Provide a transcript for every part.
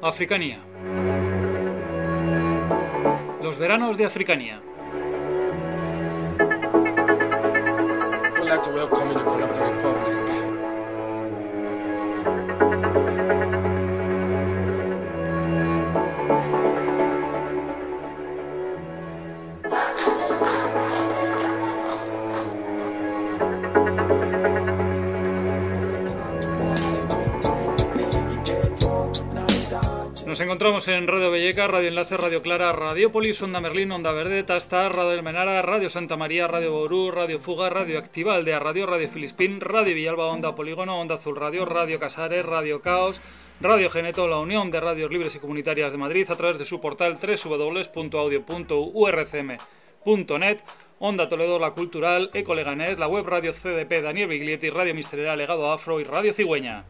Africanía. Los veranos de Africanía. I'd like to welcome you to Collapse the Republic. Nos encontramos en Radio Belleca, Radio Enlace, Radio Clara, Radiopolis, Onda Merlín, Onda Verde, Tastar, Radio Almenara, Radio Santa María, Radio Ború, Radio Fuga, Radio Activa, Aldea Radio, Radio Filispín, Radio Villalba, Onda Polígono, Onda Azul Radio, Radio Casares, Radio Caos, Radio Geneto, la Unión de Radios Libres y Comunitarias de Madrid a través de su portal www.audio.urcm.net, Onda Toledo, La Cultural, Eco Leganés, la web Radio CDP, Daniel Biglietti, Radio Misterera, Legado Afro y Radio Cigüeña.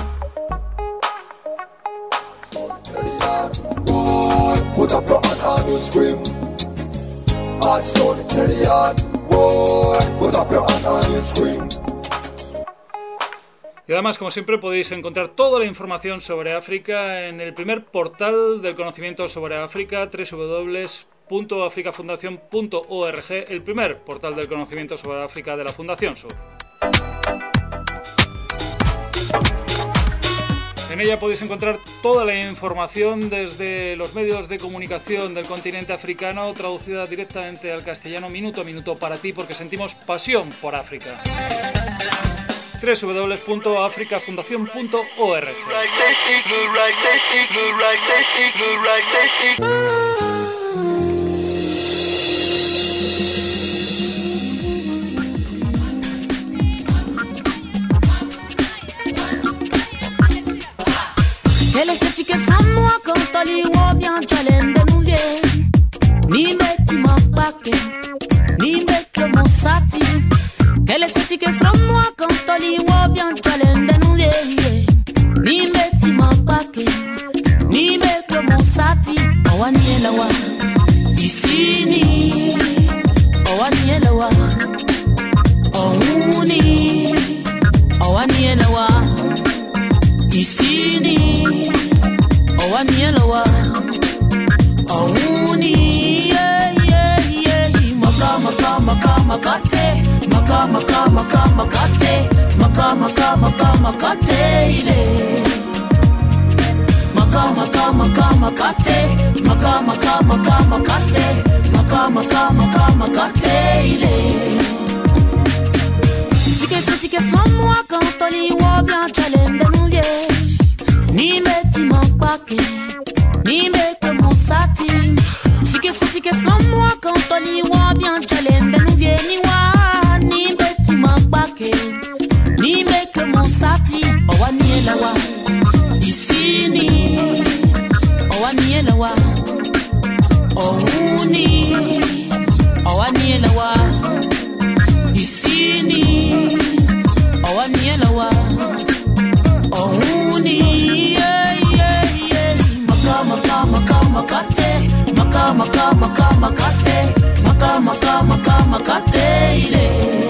Put up your hand and you scream. Hardstone, carry on. Put up your hand and you scream. Y además, como siempre, podéis encontrar toda la información sobre África en el primer portal del conocimiento sobre África, www.africafundación.org, el primer portal del conocimiento sobre África de la Fundación Sur. En ella podéis encontrar toda la información desde los medios de comunicación del continente africano, traducida directamente al castellano minuto a minuto para ti, porque sentimos pasión por África. www.africafundación.org. Ele se ti che sanno a contoli uobian challenge non vie ni metti ma pacche ni becco mossati ele se ti che sanno a contoli uobian challenge non vie ni metti ma pacche ni becco mossati o aniela wa isini o aniela wa o uni o aniela wa isini o anielawa o uni yeah yeah yeah makama kama kama kate makama kama kama kate makama kama kama kate ile makama kama kama kate makama kama kama kate makama kama kama kate ile Sike sono a cantoli wa blanc challenge non vies ni metti mon paquet ni me comme satin Sike sono a cantoli wa blanc challenge non vies ni wa ni metti mon paquet ni me comme satin o waniela wa isini o waniela wa o uni o waniela wa isini o aniela wa o uni yeah yeah yeah makama kama kama kate makama kama kama kate makama kama kama kate ile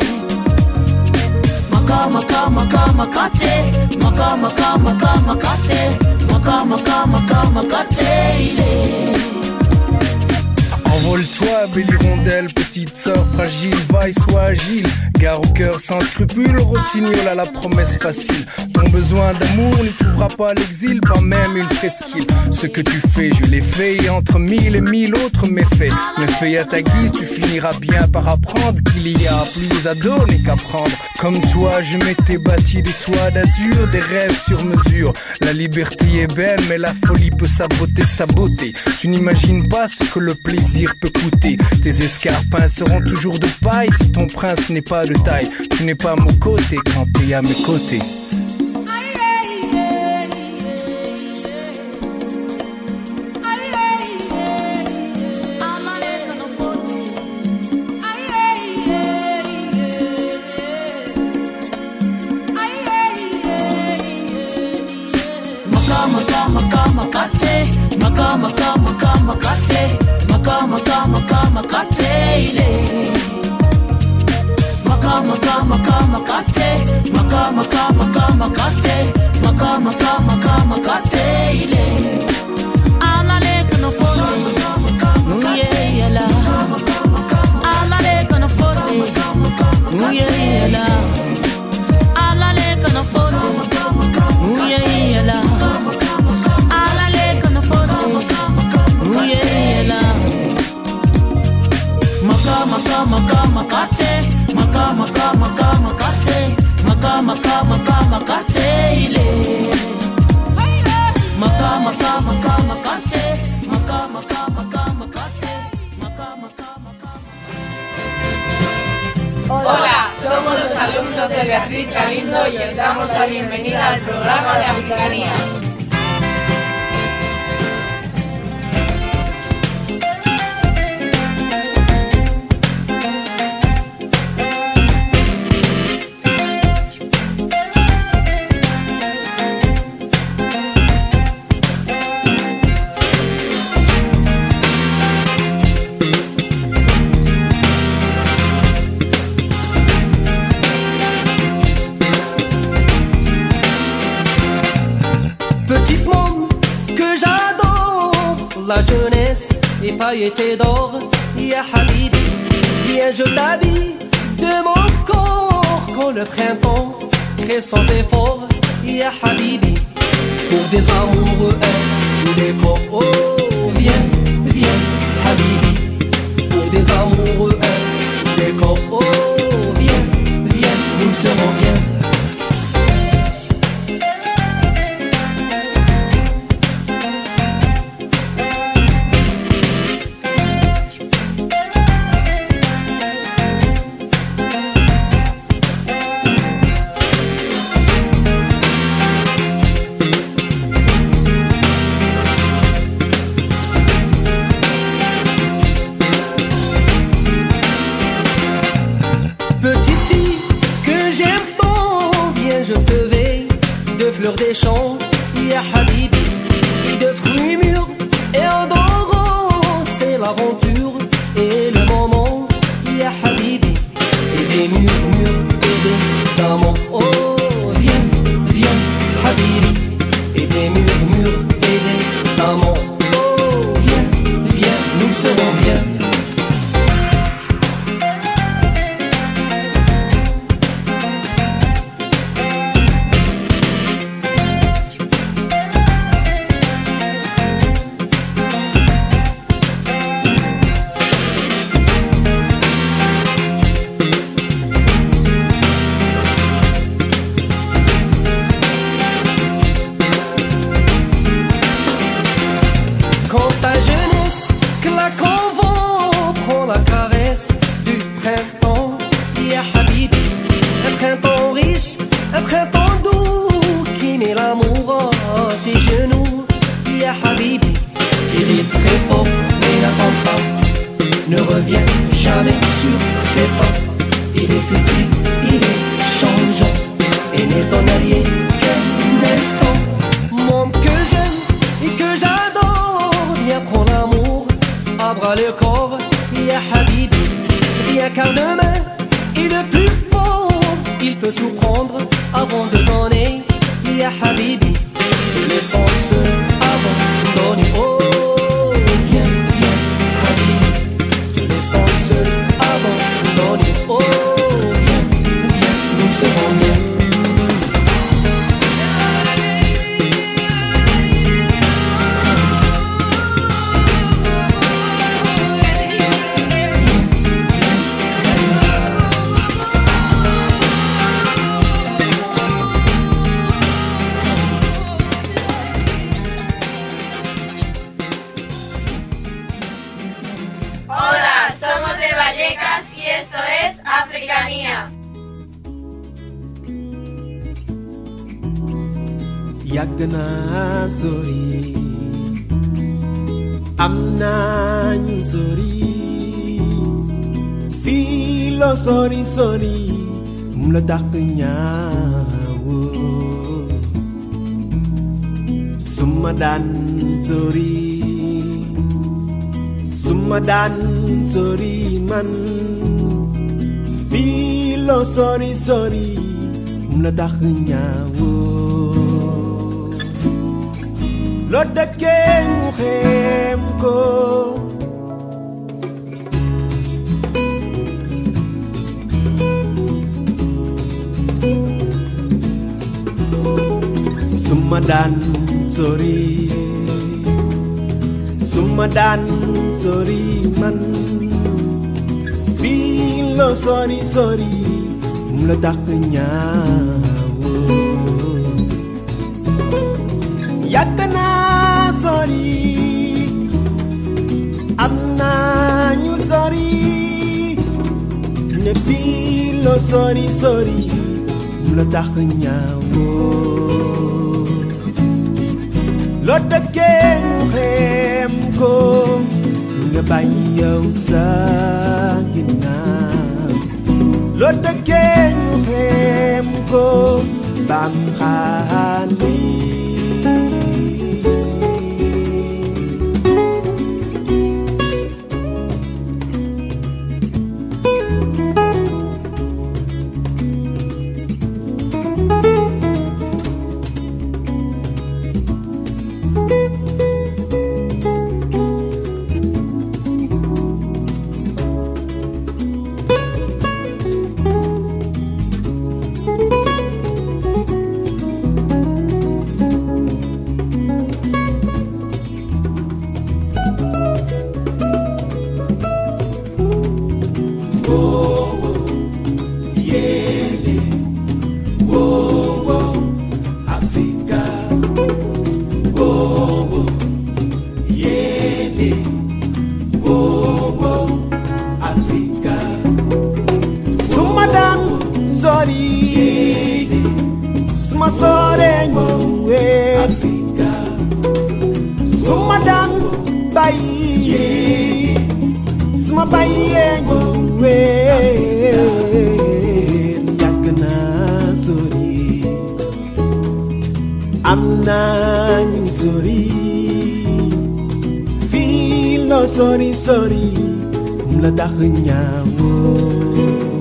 makama kama kama kate makama kama kama kate makama kama kama kate ile Envole-toi, belle hirondelle, petite sœur fragile, vaille, sois agile. Gare au cœur sans scrupule, rossignol à la promesse facile. Ton besoin d'amour n'y trouvera pas l'exil, pas même une presqu'île. Ce que tu fais, je l'ai fait, et entre mille et mille autres méfaits. Méfaits à ta guise, tu finiras bien par apprendre qu'il y a plus à donner qu'à prendre. Comme toi, je m'étais bâti des toits d'azur, des rêves sur mesure. La liberté est belle, mais la folie peut saboter sa beauté. Tu n'imagines pas ce que le plaisir peut coûter. Tes escarpins seront toujours de paille si ton prince n'est pas de taille. Tu n'es pas à mon côté quand t'es à mes côtés. Makama kama kama kate makama kama kama kate makama kama kama kate ile makama kama kama kate makama kama kama kate makama kama kama kate ile maka maka makate ile maka maka maka makate maka maka maka makate maka maka maka. Hola, somos los alumnos de Beatriz Galindo y os damos la bienvenida al programa de Africanía. Petite môme que j'adore, la jeunesse est pailletée d'or. Ya Habibi, viens je t'habille de mon corps quand le printemps crée sans effort. Ya Habibi, pour des amoureux un décor. Oh viens, viens Habibi, pour des amoureux un décor. Oh viens, viens, nous serons bien. Petite fille que j'aime tant, viens je te veille de fleurs des champs, ya Habibi, et de fruits mûrs et odorants, c'est l'aventure et le moment, ya Habibi, et des murmures et des amants. Oh viens, viens Habibi, et des murmures et des amants. Oh viens, viens, nous serons bien. Quand ta jeunesse claque en vent, prends la caresse du printemps, ya Habibi. Un printemps riche, un printemps doux, qui met l'amour à tes genoux, ya Habibi. Qui rit très fort, mais n'attend pas, ne revient jamais sur ses pas. Il est futile, il est changeant, et n'est ton allié qu'un instant. Môme que j'aime et que j'adore, viens prends l'amour à bras le corps, ya Habibi. Viens car demain est le plus fort, il peut tout prendre avant de donner, ya Habibi. Tous les sens abandonnés. Oh viens, viens Habibi, tous les sens abandonnés. Oh viens, viens, nous serons bien. Hola, somos de Vallecas y esto es Africanía. yàgg naa sori am naa ñu sori fii loo sori sori mu la dàq ñaawoo suma daan sori man fii loo sori sori mu la dàq ñaawoo loo dëkkee ñu xeem ko suma daan sori man fii loo sori sori mu la dàq ñaaw sori sori mu la tax ñaawoo loo dëkkee ñu xeem ko nga bàyyi yow sa ginnaaw loo dëkkee ñu xeem ko bam xaani sorry sorry mla tax ñaawoo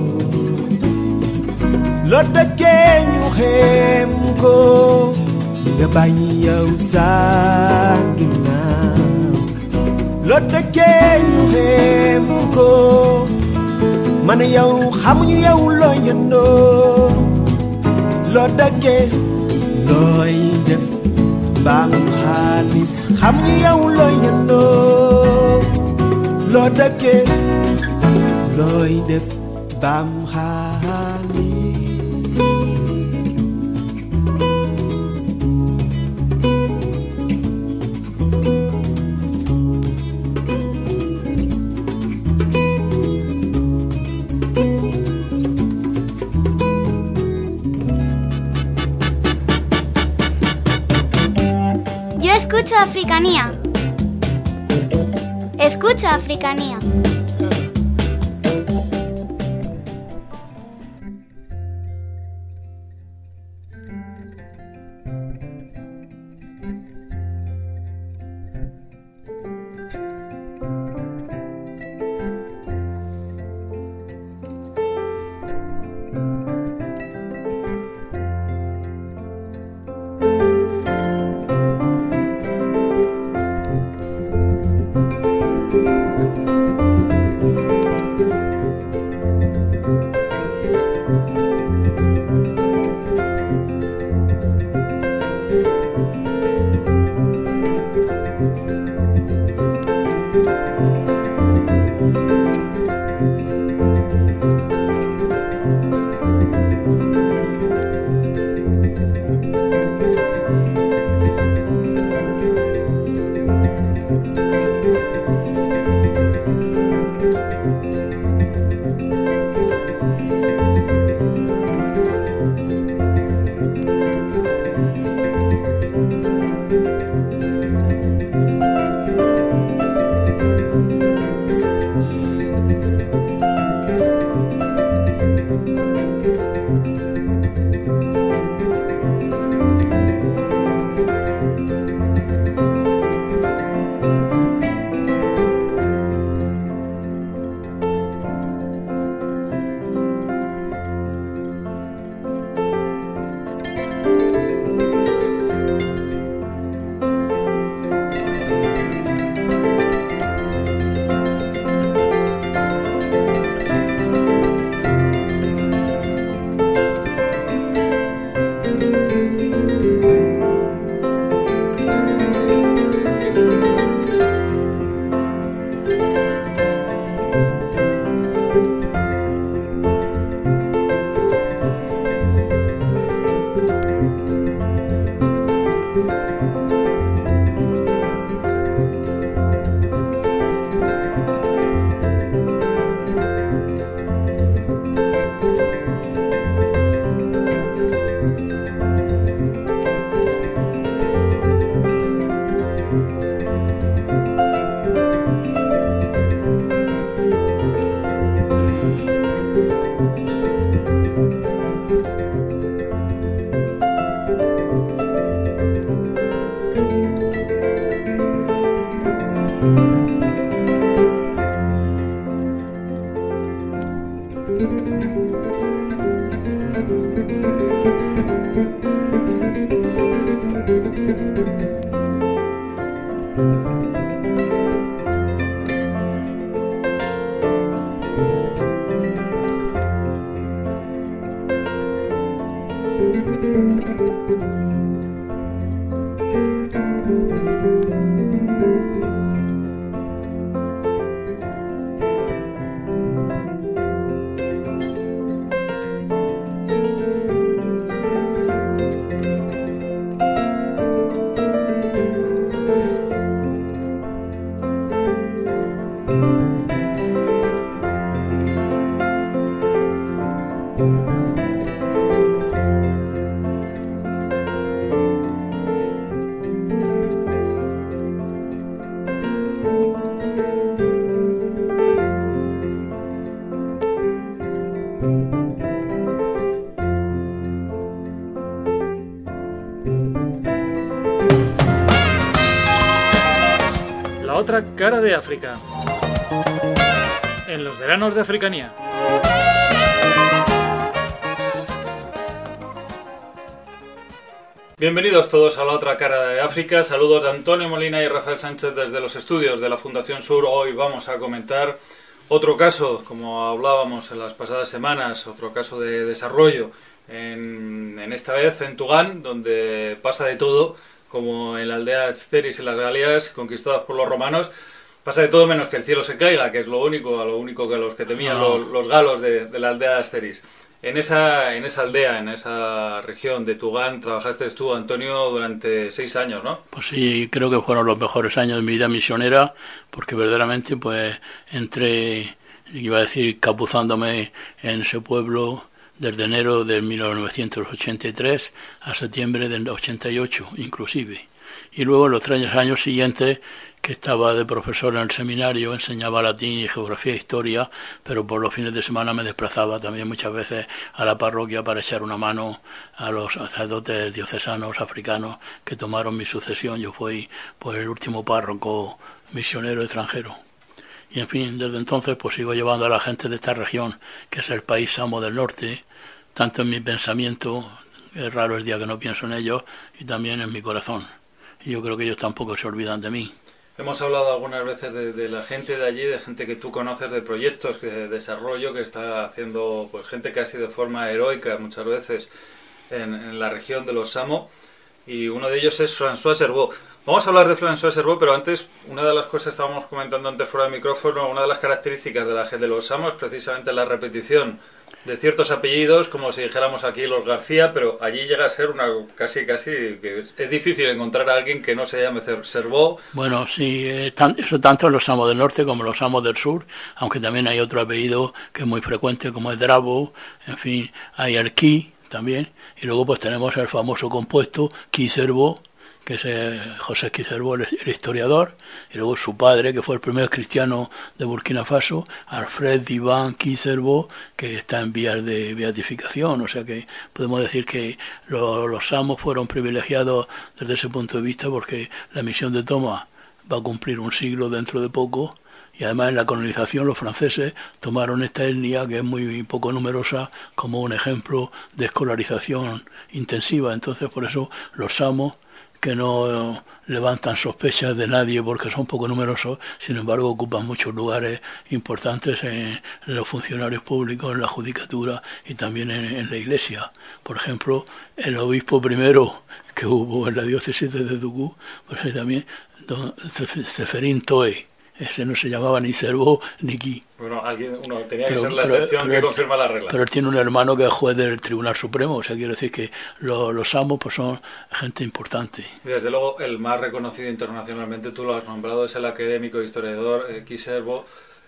lo dëkkee ñu xeem ko nga bàyyi yow sa ginnaaw lo dëkkee ñu xeem ko man yow xamuñu yow loo yëndoo lo dëkkee looy def baam xaalis xamuñu yow loo yëndoo loo dëkkee looy def baam xaali Yo escucho Africanía. Escucha Africanía. La otra cara de África. En los veranos de Africanía. Bienvenidos todos a la otra cara de África. Saludos de Antonio Molina y Rafael Sánchez desde los estudios de la Fundación Sur. Hoy vamos a comentar otro caso, como hablábamos en las pasadas semanas, otro caso de desarrollo, en esta vez en Tugán, donde pasa de todo, como en la aldea de Asteris y las Galias, conquistadas por los romanos. Pasa de todo menos que el cielo se caiga, que es lo único que los que temían los galos de la aldea de Asteris. En esa aldea, en esa región de Tugán, trabajaste tú, Antonio, durante 6 años, ¿no? Pues sí, creo que fueron los mejores años de mi vida misionera, porque verdaderamente pues entré, iba a decir, capuzándome en ese pueblo desde enero de 1983 a septiembre del 88, inclusive. Y luego en los 3 años siguientes, que estaba de profesor en el seminario, enseñaba latín y geografía e historia, pero por los fines de semana me desplazaba también muchas veces a la parroquia para echar una mano a los sacerdotes diocesanos africanos que tomaron mi sucesión. Yo fui pues el último párroco misionero extranjero. Y en fin, desde entonces pues sigo llevando a la gente de esta región, que es el país Samo del Norte, tanto en mi pensamiento, es raro el día que no pienso en ellos, y también en mi corazón. Y yo creo que ellos tampoco se olvidan de mí. Hemos hablado algunas veces de la gente de allí, de gente que tú conoces, de proyectos de desarrollo que está haciendo pues gente casi de forma heroica muchas veces en la región de los Samo, y uno de ellos es François Servoz. Vamos a hablar de François Servoz, pero antes, una de las cosas que estábamos comentando antes fuera del micrófono, una de las características de la gente de los Samo es precisamente la repetición de ciertos apellidos, como si dijéramos aquí los García, pero allí llega a ser una casi que es difícil encontrar a alguien que no se llame Servoz. Bueno, sí, eso tanto en los Samos del Norte como en los Samos del Sur, aunque también hay otro apellido que es muy frecuente, como es Drabo, en fin, hay el Ki también, y luego pues tenemos el famoso compuesto Ki Servoz, que es José Ki Servoz, el historiador, y luego su padre, que fue el primer cristiano de Burkina Faso, Alfred Ivan Ki Servoz, que está en vías de beatificación. O sea que podemos decir que los Samos fueron privilegiados desde ese punto de vista, porque la misión de Thomas va a cumplir un siglo dentro de poco, y además en la colonización los franceses tomaron esta etnia, que es muy poco numerosa, como un ejemplo de escolarización intensiva. Entonces por eso los Samos, que no levantan sospechas de nadie porque son poco numerosos, sin embargo ocupan muchos lugares importantes en los funcionarios públicos, en la judicatura y también en la iglesia. Por ejemplo, el obispo primero que hubo en la diócesis de Dugu, pues también don Seferín Toe. Ese no se llamaba ni Servoz ni Ki. Bueno, uno tenía que ser la excepción que confirma la regla. Pero él tiene un hermano que es juez del Tribunal Supremo, o sea, quiero decir que los Samos pues son gente importante. Y desde luego, el más reconocido internacionalmente, tú lo has nombrado, es el académico e historiador Ki Servoz,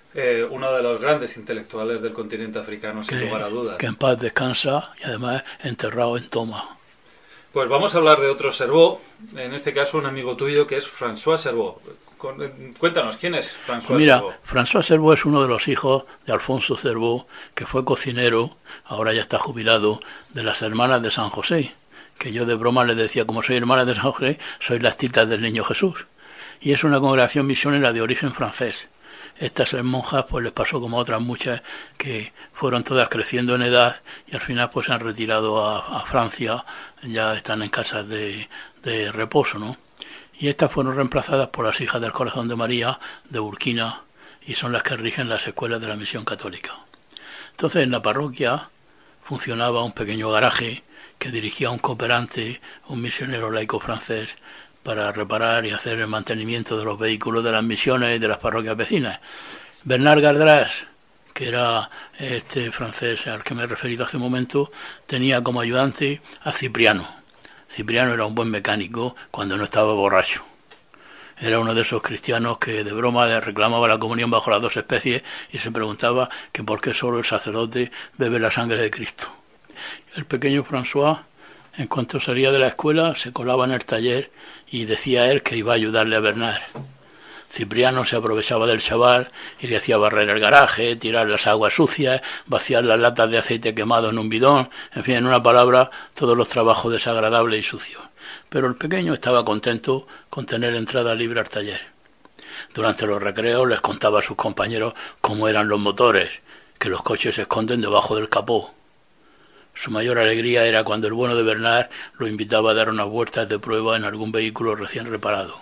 uno de los grandes intelectuales del continente africano, sin lugar a dudas. Que en paz descansa y además enterrado en Toma. Pues vamos a hablar de otro Servoz, en este caso un amigo tuyo que es François Servoz. Cuéntanos, ¿quién es François Servoz? François Servoz es uno de los hijos de Alfonso Servoz, que fue cocinero, ahora ya está jubilado, de las hermanas de San José, que yo de broma le decía, como soy hermana de San José, soy las titas del Niño Jesús. Y es una congregación misionera de origen francés. Estas monjas pues les pasó como a otras muchas, que fueron todas creciendo en edad y al final pues se han retirado a Francia, ya están en casas de reposo, ¿no? Y estas fueron reemplazadas por las hijas del Corazón de María de Burkina, y son las que rigen las escuelas de la misión católica. Entonces en la parroquia funcionaba un pequeño garaje que dirigía un cooperante, un misionero laico francés, para reparar y hacer el mantenimiento de los vehículos de las misiones y de las parroquias vecinas. Bernard Gardras, que era este francés al que me he referido hace un momento, tenía como ayudante a Cipriano. Cipriano era un buen mecánico cuando no estaba borracho. Era uno de esos cristianos que de broma reclamaba la comunión bajo las dos especies y se preguntaba que por qué solo el sacerdote bebe la sangre de Cristo. El pequeño François, en cuanto salía de la escuela, se colaba en el taller y decía él que iba a ayudarle a Bernard. Cipriano se aprovechaba del chaval y le hacía barrer el garaje, tirar las aguas sucias, vaciar las latas de aceite quemado en un bidón, en fin, en una palabra, todos los trabajos desagradables y sucios. Pero el pequeño estaba contento con tener entrada libre al taller. Durante los recreos les contaba a sus compañeros cómo eran los motores, que los coches se esconden debajo del capó. Su mayor alegría era cuando el bueno de Bernard lo invitaba a dar unas vueltas de prueba en algún vehículo recién reparado.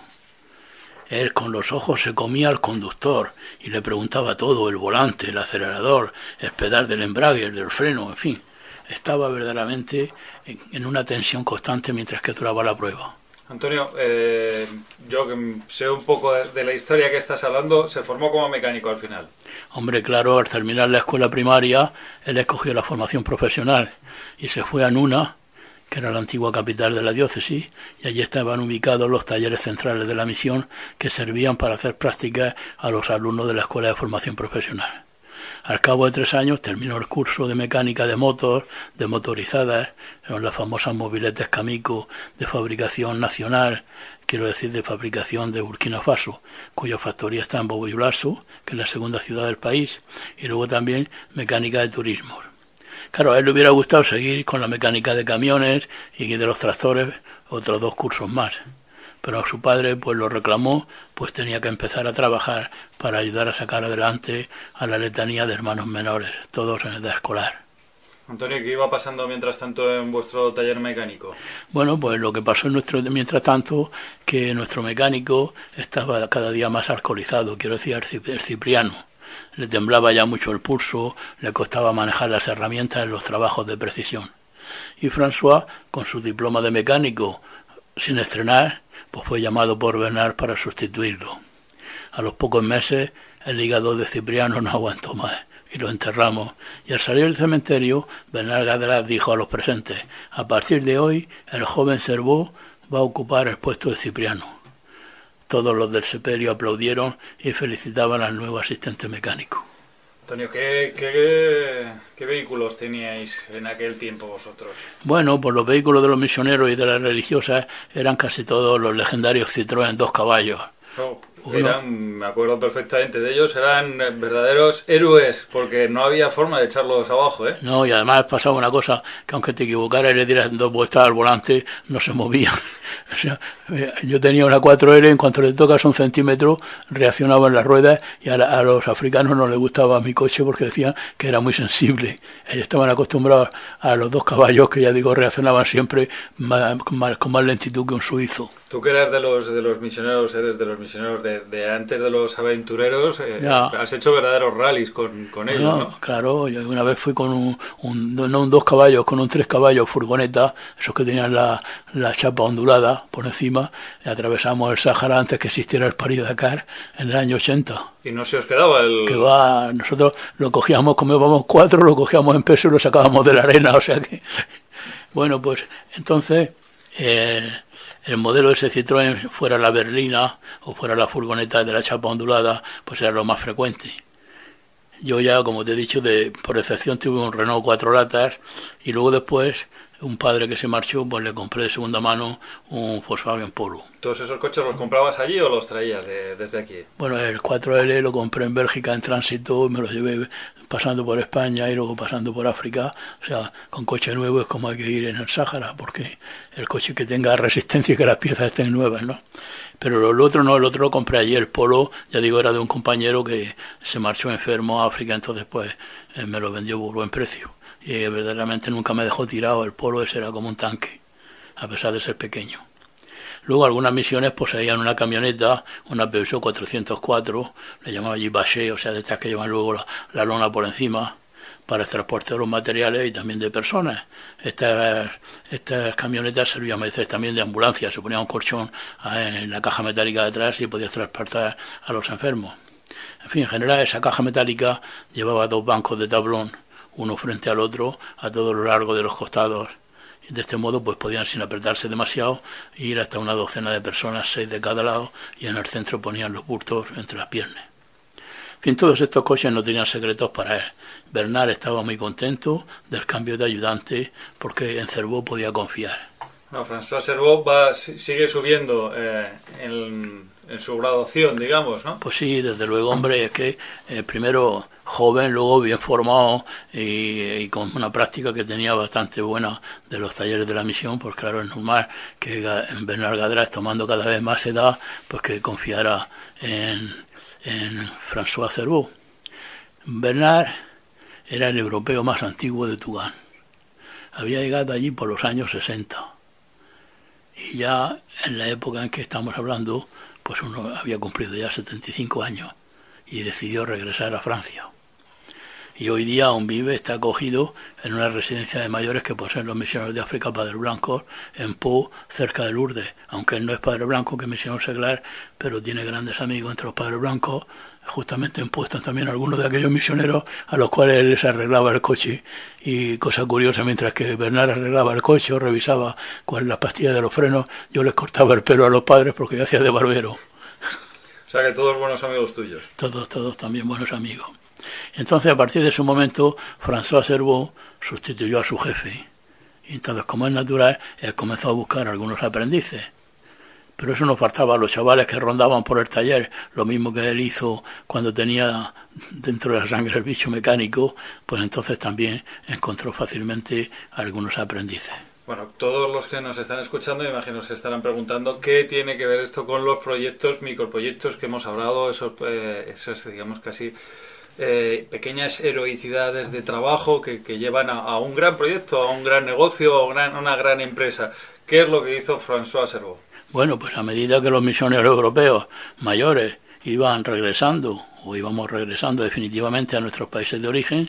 Él con los ojos se comía al conductor y le preguntaba todo, el volante, el acelerador, el pedal del embrague, el del freno, en fin. Estaba verdaderamente en una tensión constante mientras que duraba la prueba. Antonio, yo que sé un poco de la historia que estás hablando, se formó como mecánico al final. Hombre, claro, al terminar la escuela primaria, él escogió la formación profesional y se fue a Nuna, que era la antigua capital de la diócesis, y allí estaban ubicados los talleres centrales de la misión que servían para hacer prácticas a los alumnos de la escuela de formación profesional. Al cabo de 3 años terminó el curso de mecánica de motos, de motorizadas, son las famosas mobiletes Cameco de fabricación nacional, quiero decir de fabricación de Burkina Faso, cuya factoría está en Bobo-Dioulasso, que es la segunda ciudad del país, y luego también mecánica de turismo. Claro, a él le hubiera gustado seguir con la mecánica de camiones y de los tractores, otros 2 cursos más. Pero a su padre pues lo reclamó, pues tenía que empezar a trabajar para ayudar a sacar adelante a la letanía de hermanos menores, todos en edad escolar. Antonio, ¿qué iba pasando mientras tanto en vuestro taller mecánico? Bueno, pues lo que pasó mientras tanto, que nuestro mecánico estaba cada día más alcoholizado, quiero decir, el Cipriano. Le temblaba ya mucho el pulso, le costaba manejar las herramientas en los trabajos de precisión. Y François, con su diploma de mecánico sin estrenar, pues fue llamado por Bernard para sustituirlo. A los pocos meses, el hígado de Cipriano no aguantó más y lo enterramos. Y al salir del cementerio, Bernard Gardras dijo a los presentes: a partir de hoy, el joven Cerveau va a ocupar el puesto de Cipriano. Todos los del sepelio aplaudieron y felicitaban al nuevo asistente mecánico. Antonio, ¿qué vehículos teníais en aquel tiempo vosotros? Bueno, pues los vehículos de los misioneros y de las religiosas eran casi todos los legendarios Citroën 2 caballos. Oh, me acuerdo perfectamente de ellos, eran verdaderos héroes, porque no había forma de echarlos abajo, ¿eh? No, y además pasaba una cosa, que aunque te equivocaras y le dieras 2 vueltas al volante, no se movían. O sea, yo tenía una 4L, en cuanto le tocas 1 centímetro, reaccionaba en las ruedas, y a los africanos no les gustaba mi coche porque decían que era muy sensible. Ellos estaban acostumbrados a los 2 caballos, que ya digo, reaccionaban siempre con más lentitud que un suizo. Tú que eras de los misioneros, eres de los misioneros de antes de los aventureros, has hecho verdaderos rallies con ellos, ¿no? Claro, yo una vez fui con no un 2 caballos, con un 3 caballos furgoneta, esos que tenían la chapa ondulada por encima, y atravesamos el Sáhara antes que existiera el París-Dakar en el año 80. ¿Y no se os quedaba el...? Que va, nosotros lo cogíamos, como íbamos 4, lo cogíamos en peso y lo sacábamos de la arena, o sea que... Bueno, pues entonces... el modelo de ese Citroën, fuera la berlina o fuera la furgoneta de la chapa ondulada, pues era lo más frecuente. Yo ya, como te he dicho, por excepción tuve un Renault 4 latas, y luego después un padre que se marchó, pues le compré de segunda mano un Volkswagen Polo. ¿Todos esos coches los comprabas allí o los traías desde aquí? Bueno, el 4L lo compré en Bélgica en tránsito, me lo llevé pasando por España y luego pasando por África. O sea, con coche nuevo es como hay que ir en el Sáhara, porque el coche que tenga resistencia y que las piezas estén nuevas, ¿no? Pero el otro no, el otro lo compré allí, el Polo, ya digo, era de un compañero que se marchó enfermo a África, entonces pues me lo vendió por buen precio. Y verdaderamente nunca me dejó tirado, el Polo ese era como un tanque, a pesar de ser pequeño. Luego algunas misiones poseían una camioneta, una Peugeot 404, le llamaba allí Bachet, o sea, de estas que llevan luego la lona por encima, para el transporte de los materiales y también de personas. Estas camionetas servían a veces también de ambulancia, se ponía un colchón en la caja metálica de atrás y podías transportar a los enfermos. En fin, en general esa caja metálica llevaba 2 bancos de tablón, uno frente al otro, a todo lo largo de los costados. De este modo pues podían, sin apretarse demasiado, ir hasta una docena de personas, 6 de cada lado, y en el centro ponían los bultos entre las piernas. En fin, todos estos coches no tenían secretos para él. Bernard estaba muy contento del cambio de ayudante porque en Cerveau podía confiar. No, François Cerveau sigue subiendo en su graduación, digamos, ¿no? Pues sí, desde luego, hombre, es que primero joven, luego bien formado y con una práctica que tenía bastante buena de los talleres de la misión, pues claro, es normal que Bernard Gadras, tomando cada vez más edad, pues que confiara en François Cerveau. Bernard era el europeo más antiguo de Tougane. Había llegado allí por los años 60. Y ya en la época en que estamos hablando, pues uno había cumplido ya 75 años y decidió regresar a Francia. Y hoy día aún vive, está acogido en una residencia de mayores que poseen los misioneros de África Padre Blanco en Pau, cerca de Lourdes. Aunque él no es Padre Blanco, que es misionero seglar, pero tiene grandes amigos entre los Padres Blancos. Justamente han puesto también algunos de aquellos misioneros a los cuales él les arreglaba el coche. Y cosa curiosa, mientras que Bernard arreglaba el coche o revisaba con las pastillas de los frenos, yo les cortaba el pelo a los padres porque yo hacía de barbero. O sea que todos buenos amigos tuyos. Todos también buenos amigos. Entonces, a partir de ese momento, François Cerveau sustituyó a su jefe. Y entonces, como es natural, él comenzó a buscar algunos aprendices. Pero eso no faltaba a los chavales que rondaban por el taller, lo mismo que él hizo cuando tenía dentro de la sangre el bicho mecánico, pues entonces también encontró fácilmente algunos aprendices. Bueno, todos los que nos están escuchando, me imagino, se estarán preguntando qué tiene que ver esto con los proyectos, microproyectos que hemos hablado, esos digamos, casi pequeñas heroicidades de trabajo que llevan a un gran proyecto, a un gran negocio, a una gran empresa. ¿Qué es lo que hizo François Cerveau? Bueno, pues a medida que los misioneros europeos mayores iban regresando, o íbamos regresando definitivamente a nuestros países de origen,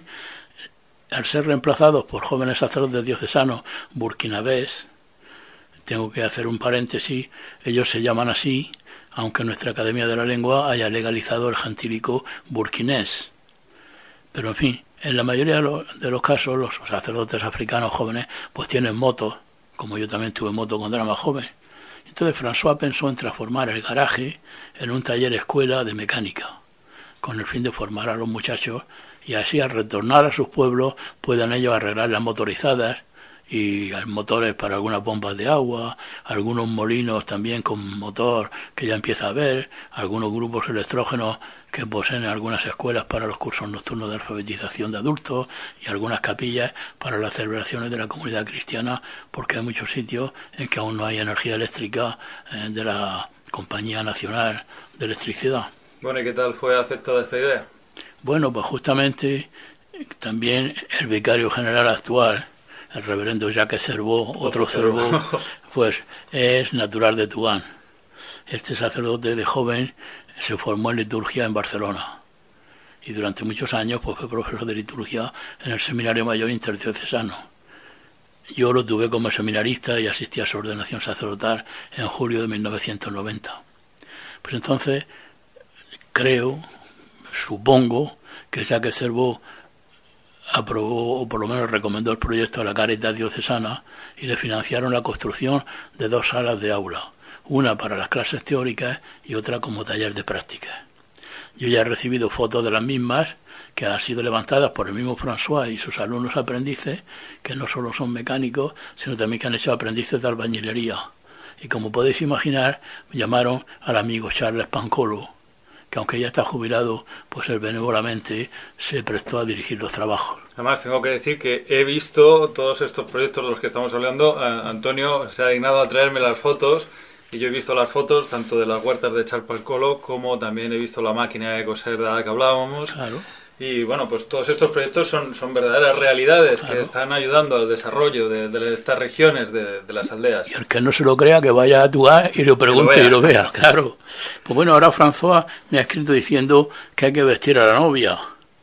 al ser reemplazados por jóvenes sacerdotes diocesanos burkinabés, tengo que hacer un paréntesis, ellos se llaman así, aunque nuestra Academia de la Lengua haya legalizado el gentílico burkinés. Pero en fin, en la mayoría de los casos, los sacerdotes africanos jóvenes pues tienen motos, como yo también tuve moto cuando era más joven. Entonces François pensó en transformar el garaje en un taller escuela de mecánica, con el fin de formar a los muchachos y así al retornar a sus pueblos puedan ellos arreglar las motorizadas y motores para algunas bombas de agua, algunos molinos también con motor que ya empieza a haber, algunos grupos electrógenos que poseen algunas escuelas para los cursos nocturnos de alfabetización de adultos y algunas capillas para las celebraciones de la comunidad cristiana, porque hay muchos sitios en que aún no hay energía eléctrica de la Compañía Nacional de Electricidad. Bueno, ¿y qué tal fue aceptada esta idea? Bueno, pues justamente también el vicario general actual, el reverendo Jacques Cerveau, otro Cerveau, pues es natural de Tougane. Este sacerdote de joven se formó en liturgia en Barcelona y durante muchos años pues fue profesor de liturgia en el Seminario Mayor Interdiocesano. Yo lo tuve como seminarista y asistí a su ordenación sacerdotal en julio de 1990. Pues entonces supongo que Jacques Cerveau aprobó o por lo menos recomendó el proyecto a la Cáritas diocesana y le financiaron la construcción de 2 salas de aula, una para las clases teóricas y otra como taller de prácticas. Yo ya he recibido fotos de las mismas que han sido levantadas por el mismo François y sus alumnos aprendices, que no solo son mecánicos, sino también que han hecho aprendices de albañilería. Y como podéis imaginar, me llamaron al amigo Charles Pancolo, que aunque ya está jubilado, pues él benévolamente se prestó a dirigir los trabajos. Además, tengo que decir que he visto todos estos proyectos de los que estamos hablando. Antonio se ha dignado a traerme las fotos y yo he visto las fotos tanto de las huertas de Charles-Pancolo como también he visto la máquina de coser de la que hablábamos. Claro. Y bueno, pues todos estos proyectos son verdaderas realidades, claro, que están ayudando al desarrollo de estas regiones, de las aldeas. Y el que no se lo crea, que vaya a Tougane y lo pregunte y lo vea, claro. Pues bueno, ahora François me ha escrito diciendo que hay que vestir a la novia.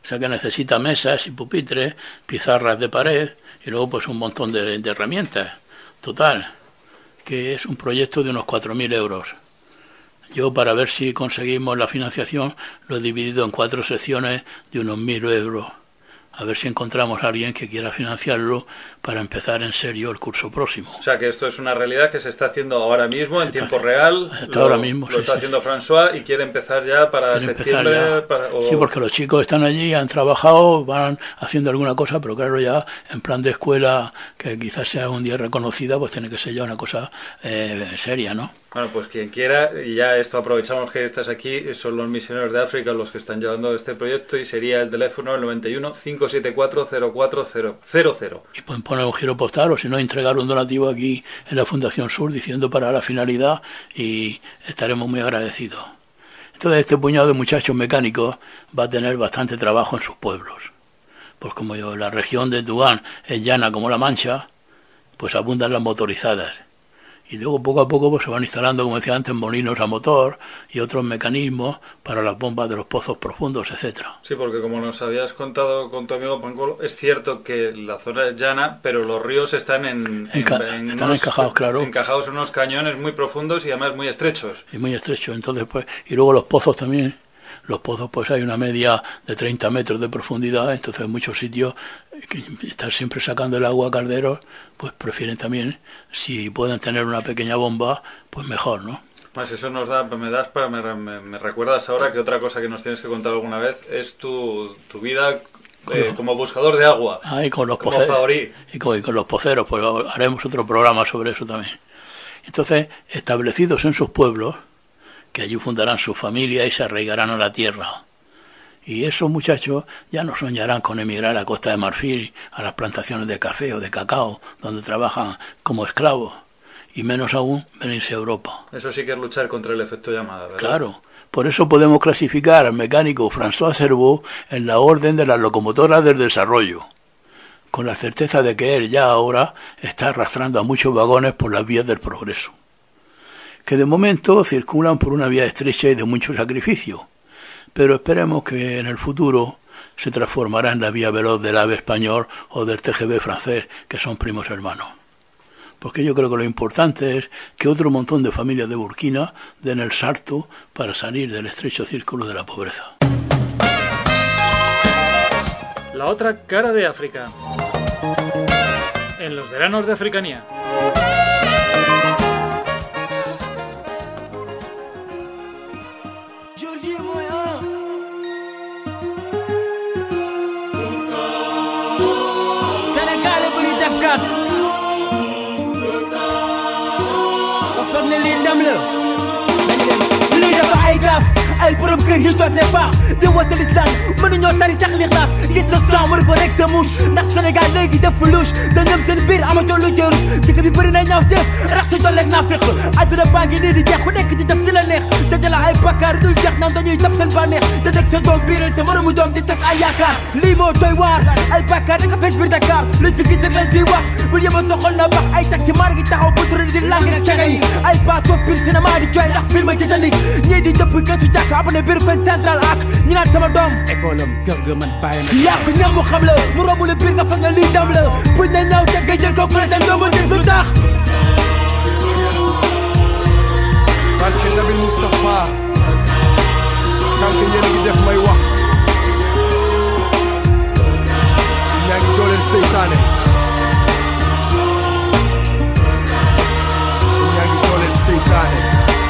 sea que necesita mesas y pupitres, pizarras de pared y luego pues un montón de herramientas. Total, que es un proyecto de unos 4.000 euros. Yo, para ver si conseguimos la financiación, lo he dividido en 4 secciones de unos 1.000 euros. A ver si encontramos a alguien que quiera financiarlo para empezar en serio el curso próximo. O sea, que esto es una realidad que se está haciendo ahora mismo, en tiempo real. Ahora mismo, lo está haciendo François y quiere empezar ya para septiembre. Sí, porque los chicos están allí, han trabajado, van haciendo alguna cosa, pero claro, ya en plan de escuela, que quizás sea un día reconocida, pues tiene que ser ya una cosa seria, ¿no? Bueno, pues quien quiera, y ya esto aprovechamos que estás aquí, son los misioneros de África los que están llevando este proyecto y sería el teléfono el 91 574 0400. Y pueden poner un giro postal o si no entregar un donativo aquí en la Fundación Sur diciendo para la finalidad y estaremos muy agradecidos. Entonces este puñado de muchachos mecánicos va a tener bastante trabajo en sus pueblos. Pues como la región de Tugán es llana como la Mancha, pues abundan las motorizadas. Y luego poco a poco pues, se van instalando, como decía antes, molinos a motor y otros mecanismos para las bombas de los pozos profundos, etcétera. Sí, porque como nos habías contado con tu amigo Pancolo, es cierto que la zona es llana, pero los ríos están están encajados, claro. Encajados en unos cañones muy profundos y además muy estrechos. Y muy estrechos, entonces pues, y luego los pozos también. Los pozos pues hay una media de 30 metros de profundidad, entonces en muchos sitios que estar siempre sacando el agua a calderos, pues prefieren también, si pueden tener una pequeña bomba, pues mejor, ¿no? Más eso me recuerdas ahora que otra cosa que nos tienes que contar alguna vez es tu vida como buscador de agua. Y con los poceros. Y con los poceros, pues haremos otro programa sobre eso también. Entonces, establecidos en sus pueblos, que allí fundarán su familia y se arraigarán a la tierra. Y esos muchachos ya no soñarán con emigrar a Costa de Marfil, a las plantaciones de café o de cacao, donde trabajan como esclavos, y menos aún venirse a Europa. Eso sí que es luchar contra el efecto llamada, ¿verdad? Claro, por eso podemos clasificar al mecánico François Cerveau en la orden de las locomotoras del desarrollo, con la certeza de que él ya ahora está arrastrando a muchos vagones por las vías del progreso, que de momento circulan por una vía estrecha y de mucho sacrificio, pero esperemos que en el futuro se transformará en la vía veloz del AVE español o del TGV francés, que son primos hermanos. Porque yo creo que lo importante es que otro montón de familias de Burkina den el salto para salir del estrecho círculo de la pobreza. La otra cara de África. En los veranos de Africanía. ay borom kër yi jot ne baax di woote l'islam mënuñoo tari sax l'ixlaas gis sa sang war ko rek sa mouche ndax Sénégal léegi def louche dañam seen biir amatoo lu jërus dëkk bi bëri na ñaaw def rax si dolleeg naa fiq àdduna baa ngi nii di jeex ku nekk di def li la neex dajala ay bakkaar dul jeex naan dañuy dab seen bànneex te teg sa doom biiral sa moromu doom di tas ay yaakaar lii moo doy waar ay bakkaar da nga fees biir Dakar luñ fi gis rek lañ fi wax bul yëma toxol na bax ay taxi maar gi taxaw butur di lang ak caga yi ay paa toog biir cinéma di jooy ndax film Titanic ñii di dëpp gëstu jàkk abonné biir koñ central ak ñi naan sama doom école am kër ga man bàyyi na yaa ko ñam mu xam la mu romb la biir nga foog na lii dam la buñ na ñaaw teg nga jël ko ku ne seen doomu dir lu tax barke Nabi Moustapha tant que yéen a ngi def may wax ñaa ngi dooleel seytaane ñaa ngi dooleel seytaane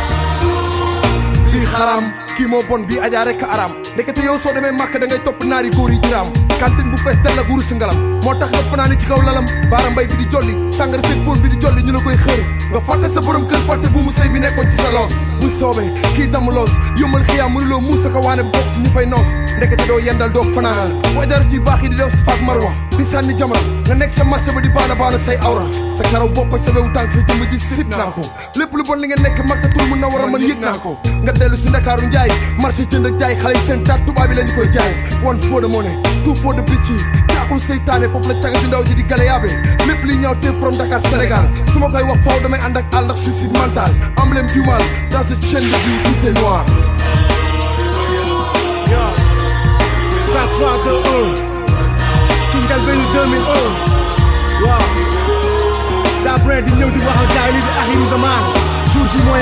lii xaraam kii moo bon bii ajaa rek a araam ndekete yow soo demee màkk da ngay topp naari góor yi diraam kantin bu fees dell ak wurus ngalam moo tax nga fanaani ci kaw lalam baara mbay bi di jolli sàngara fekk poon bi di jolli ñu la koy xër nga fàtte sa borom kër fàtte bu mu sëy bi nekkoon ci sa loos bu soobee kii damm loos yombal xiyaam mënuloo muusa ko waane bokk ci ñu fay noos ndekete doo yendal doo fanaanal wajar ji baax yi di def si faak marwa di sànni jamra nga nekk sa marché ba di baana baana say awra sa karaw bopp ak sa wewu tànk sa jëmm ji sib naa ko lépp lu bon li nga nekk makkatul mun na war a mën yëg naa ko nga dellu si Ndakaaru njaay marché jënd ak jaay xale yi seen taat tubaab bi lañu koy jaay one for the money two for the bitches jaaxul seytaane foofu la caga di ndaw ji di gale yaabe lépp li ñaaw te from Dakar Sénégal su ma koy wax faaw damay ànd ak àll ndax suicide mental emblème du mal dans cette chaîne de vie tout est noir 3, 2, 1 ci njëlbéenu 2001 waaw daa brand di ñëw di wax ak gars yi di axiru zaman jour J -1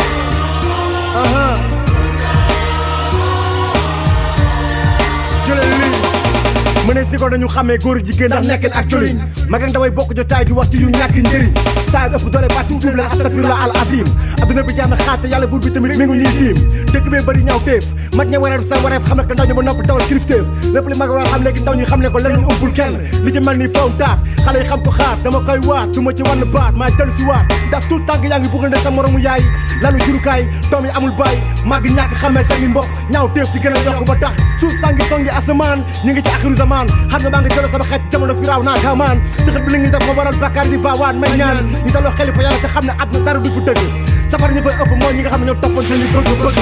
jëlal lii mënees ni ko dañu xamee góor jigéen ndax nekkeen ak joliñ mag ak ndaway bokk jotaay di wax ci yu ñàkk njëriñ saa ëpp doole baatu double astafirullah al azim adduna bi jaar na xaate yàlla buur bi tamit mi ngi ñuy tiim dëkk bee bëri ñaaw teef mag ña wareef sa wareef xam ne ko ndaw ñu ba noppi dawal kilifteef lépp li mag war a xam léegi ndaw ñi xam ne ko leneen umpul kenn li ci mel ni faw taat xale yi xam ko xaar dama koy waat du ma ci wann baat maa dellu si waat ndax tout tànk yaa ngi bëgg ne sa moromu yaay lalu jurukaay doom yi amul baay mag ñàkk xamee seeni mbokk ñaaw teef di gën a yokk ba tax suuf sangi songi asamaan ñi ngi ci axiru zaman xam nga maa ngi jëlo sama xeet jamono firaaw naa kaamaan dëxat bi li ngi def ma waral bàkkaar di baawaan may ñaan ñu daloo xeli fa yàlla te xam ne àdduna dara du fu dëgg safar ñi fay ëpp mooy ñi nga xam ne ñoo toppoon seen i bëgg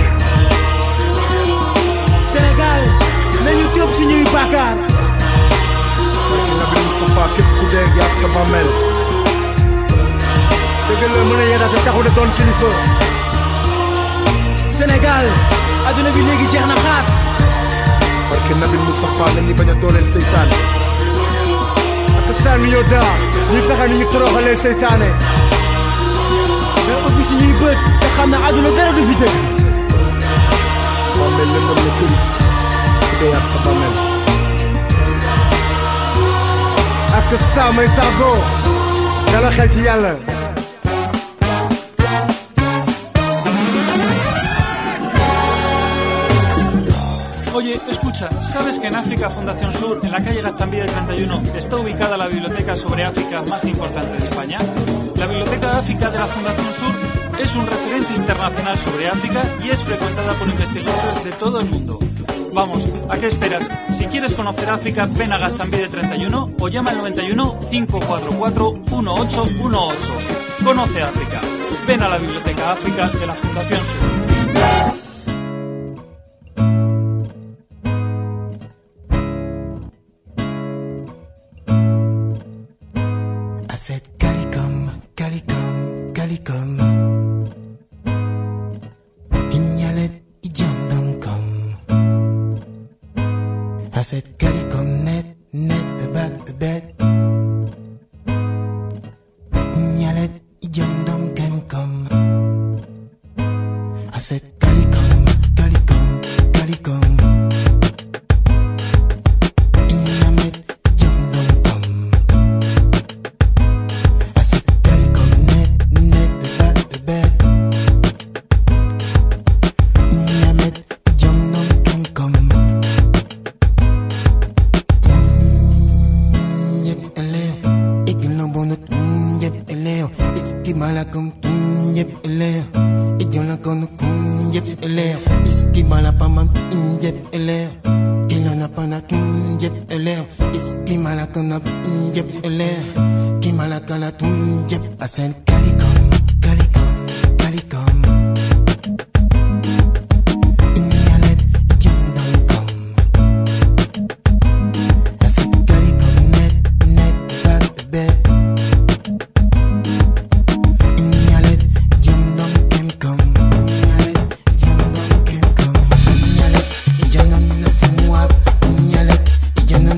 Sénégal nañu tëb suñuy bàkkaar barki Nabi Moustapha képp ku dee ak sa bàmmeel dëgg la mën a yeedaate taxu de doon kilifa Sénégal adduna bi léegi jeex na xaar barki Nabi Moustapha nañu bañ a dooleel seytaane ak sànni yow daa ñuy fexe ni ñu toroxalee seytaane mais ubbi suñuy bët te xam ne adduna dara du fi dëgg bàmmeel lëndëm na këris ku dee ak sa bàmmeel ak saa may tàggoo dala xel ci yàlla Oye, escucha, ¿sabes que en África Fundación Sur, en la calle Gaztambide 31, está ubicada la biblioteca sobre África más importante de España? La Biblioteca de África de la Fundación Sur es un referente internacional sobre África y es frecuentada por investigadores de todo el mundo. Vamos, ¿a qué esperas? Si quieres conocer África, ven a Gaztambide 31 o llama al 91 544 1818. Conoce África. Ven a la Biblioteca África de la Fundación Sur.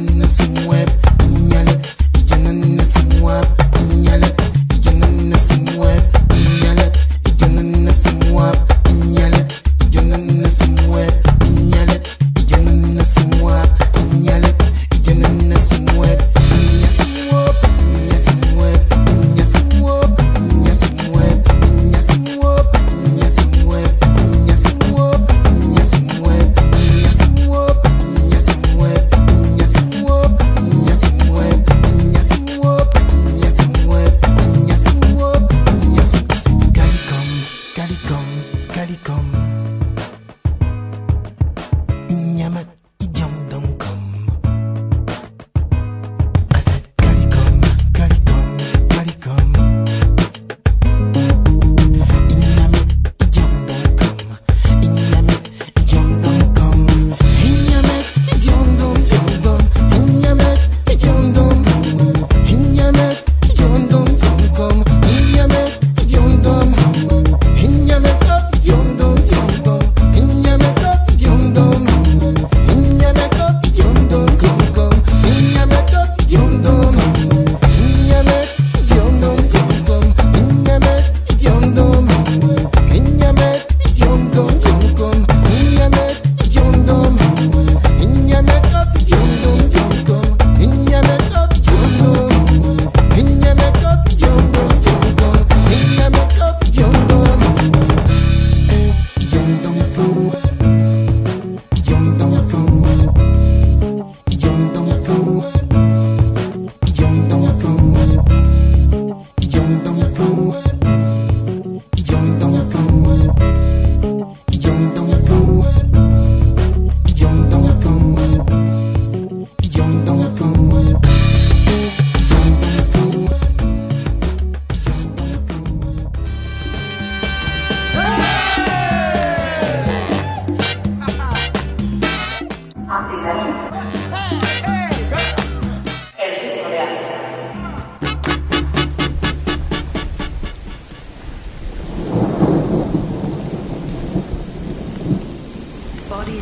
Some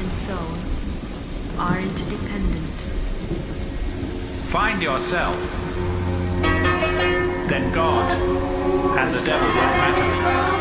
and soul are interdependent. Find yourself, then God and the devil won't matter.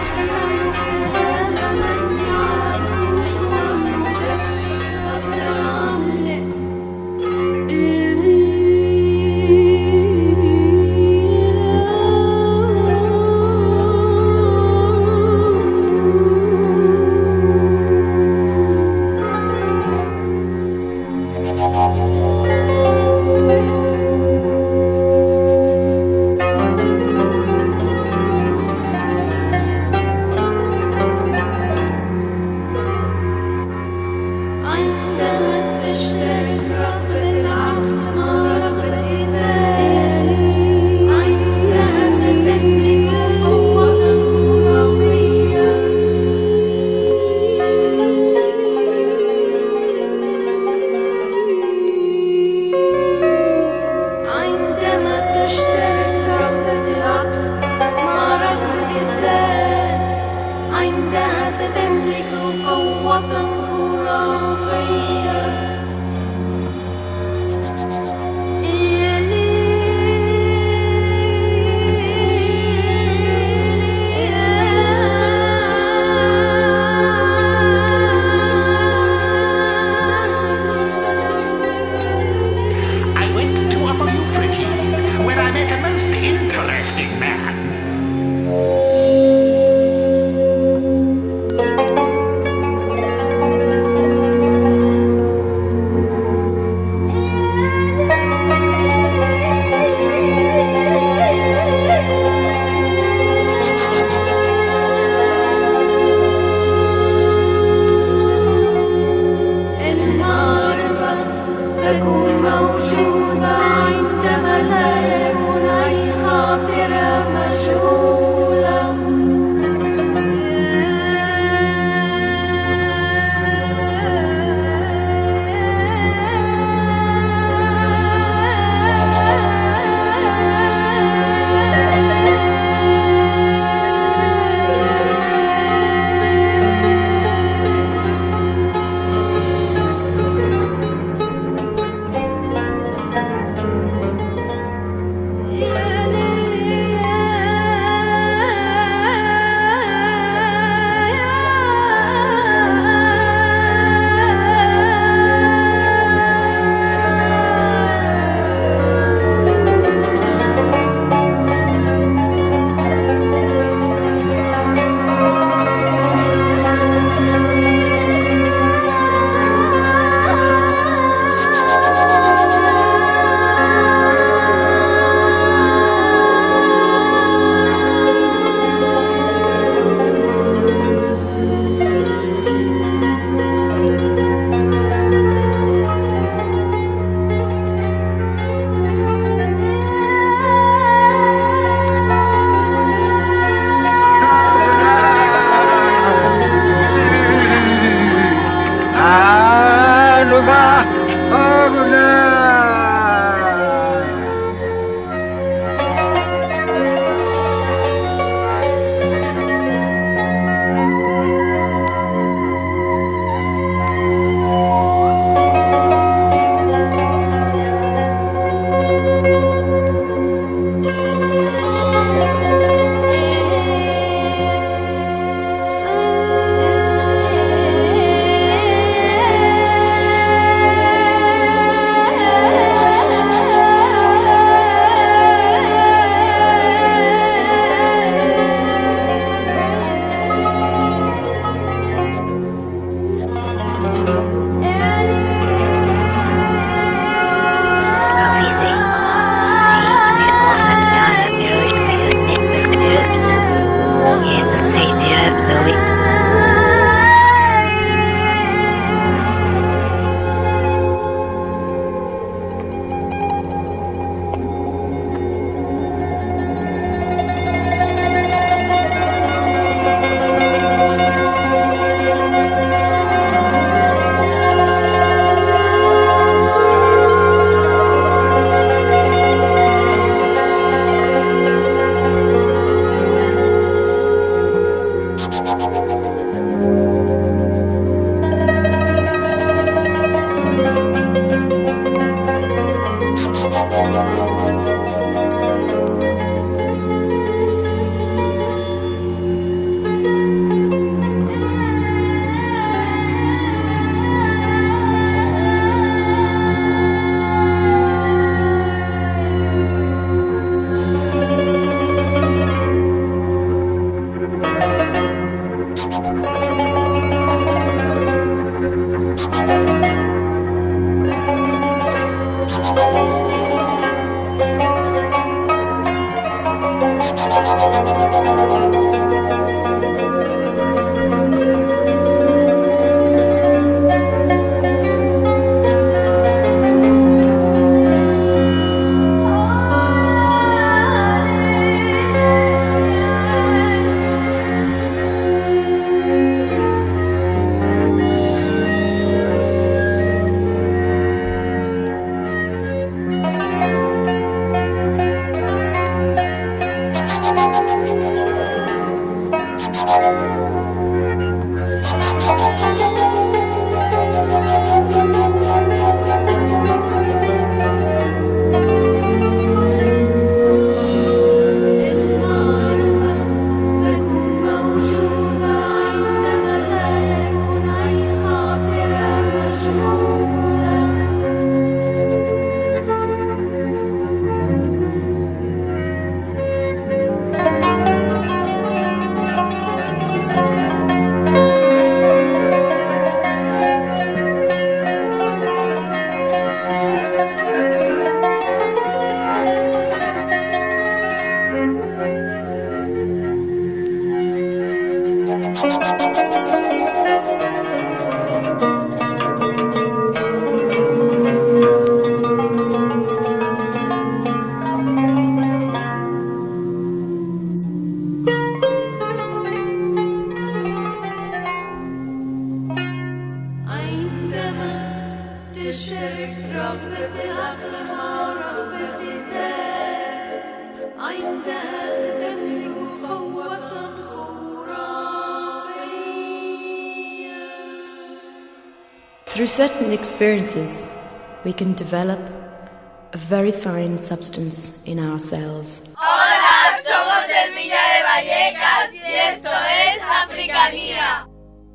Through certain experiences, we can develop a very fine substance in ourselves. Hola, somos del Villa de Vallecas y esto es Africanía.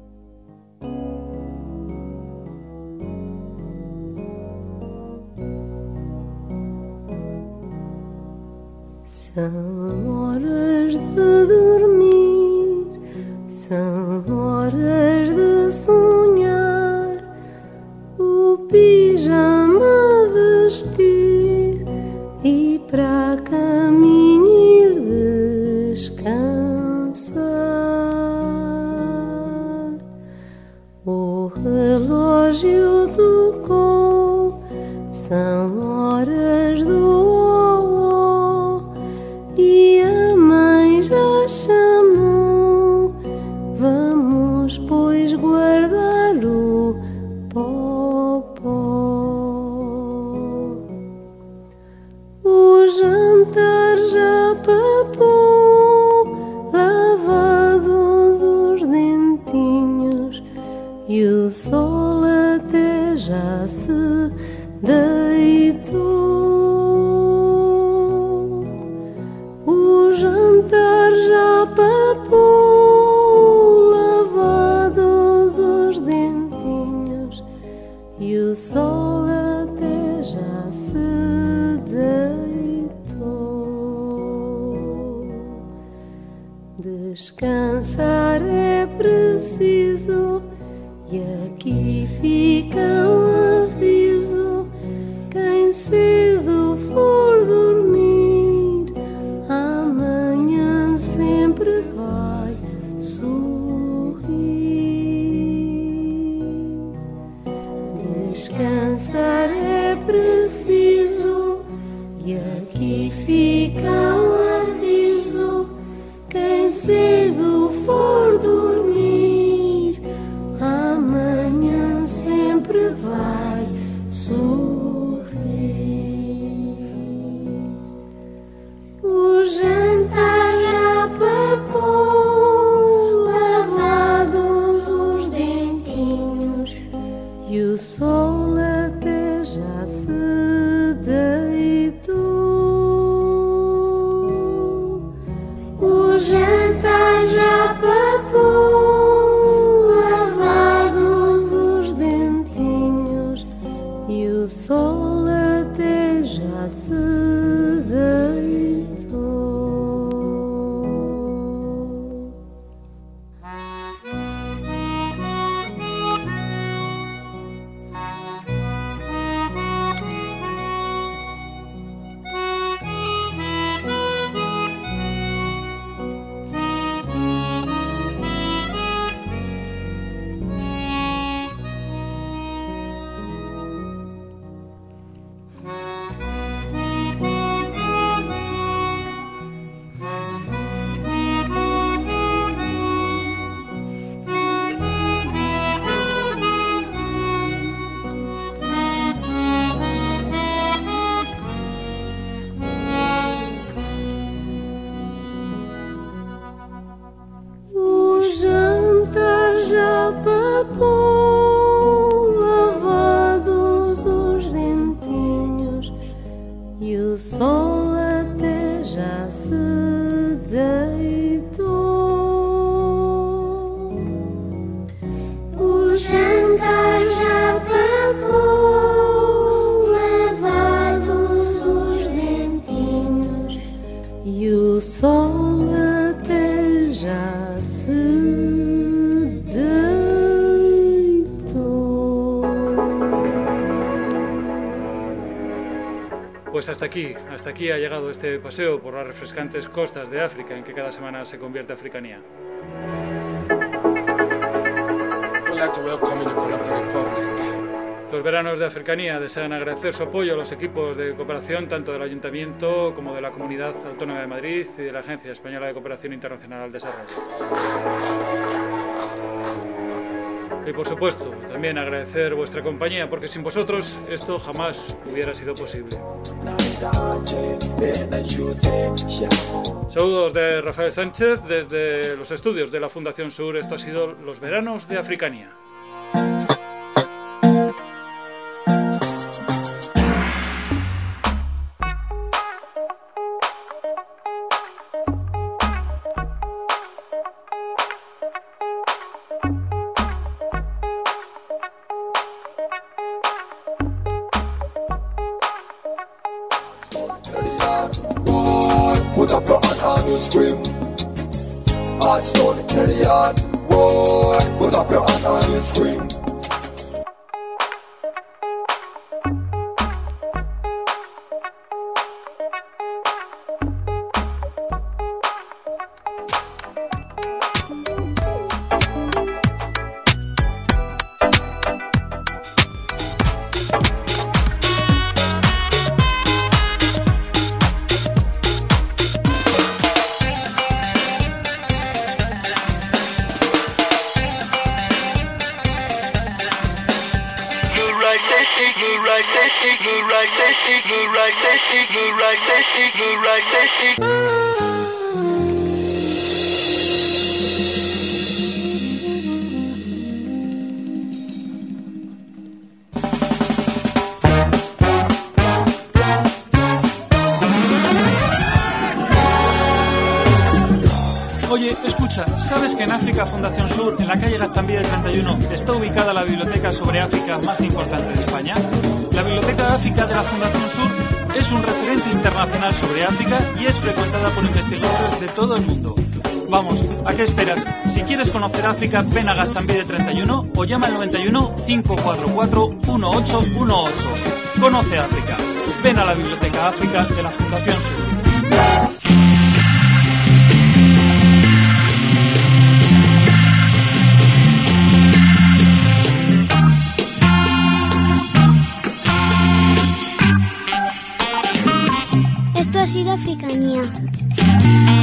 São horas de dormir, são horas de sonhar, o pijama vestir e para caminho ir descansar. O relógio tocou, são horas do e a mãe já chamou, vamos pois guardar o popó. O jantar já papou, lavados os dentinhos e o sol até já se deitou. O jantar já papou, lavados os dentinhos e o sol até já se deitou. Descansar é preciso e aqui fica um aviso: quem cedo for dormir, amanhã sempre vai sorrir. Descansar é preciso e aqui fica um aviso: quem cedo for dormir, amanhã sempre vai pues hasta aquí ha llegado este paseo por las refrescantes costas de África en que cada semana se convierte Africanía. Los veranos de Africanía desean agradecer su apoyo a los equipos de cooperación tanto del Ayuntamiento como de la Comunidad Autónoma de Madrid y de la Agencia Española de Cooperación Internacional al Desarrollo. Y por supuesto, también agradecer vuestra compañía, porque sin vosotros esto jamás hubiera sido posible. Saludos de Rafael Sánchez desde los estudios de la Fundación Sur. Esto ha sido Los Veranos de Africanía. Put up your hand and you scream. Hard stone, carry on. Boy, put up your hand and you scream. Oye, escucha, ¿sabes que en África Fundación Sur, en la calle Gaztambide 31, está ubicada la biblioteca sobre África más importante de España? La Biblioteca de África de la Fundación Sur es un referente internacional sobre África y es frecuentada por investigadores de todo el mundo. Vamos, ¿a qué esperas? Si quieres conocer África, ven a Gaztambide 31 o llama al 91 544 1818. Conoce África. Ven a la Biblioteca África de la Fundación Sur. Esto ha sido Africanía.